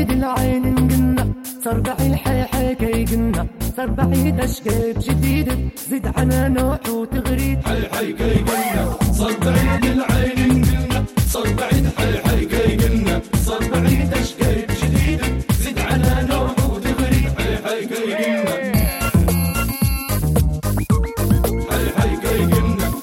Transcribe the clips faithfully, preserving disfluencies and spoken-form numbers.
بعيد العين قلنا صار بعيد حي كي قلنا صار بعيد اشقيب جديد زد على نوع وتغريد حي حي كي قلنا صار بعيد العين قلنا صار بعيد حي حي كي قلنا صار بعيد اشقيب جديد زد على نوع وتغريد حي حي كي قلنا حي حي كي قلنا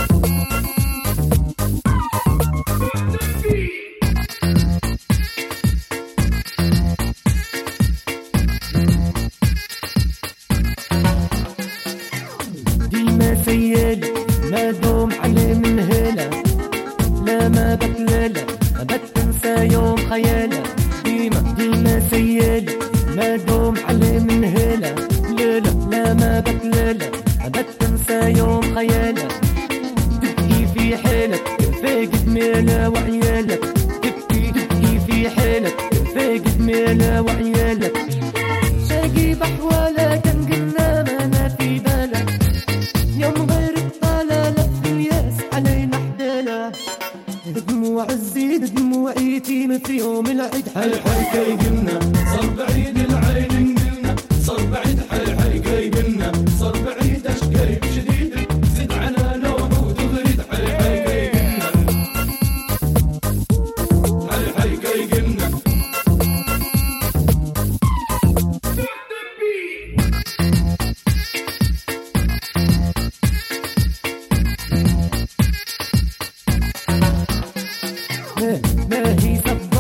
ديما سيالة ما دوم علي من هلا لا ما بتلالة ما بتنسى يوم خيالة ديما ديما سيالة ما دوم علي من هلا لا لا لا ما بتلالة ما بتنسى يوم خيالة تبكي في حالك فاقد مالا وعيالك تبكي تبكي في حالك فاقد مالا وعيالك شاقي بحوالك قلنا ما أنا في بالك يوم غير الطلالة الياس علينا حدالة دموع الزيد دموعي تيم في يوم العيد حي حي كي قلنا صار بعيد العين قلنا صار بعيد حي حي كي قلنا صار بعيد اشقيب جديد زد على نوع وتغريد حي حي كي قلنا حي حي كي قلنا ما هي صب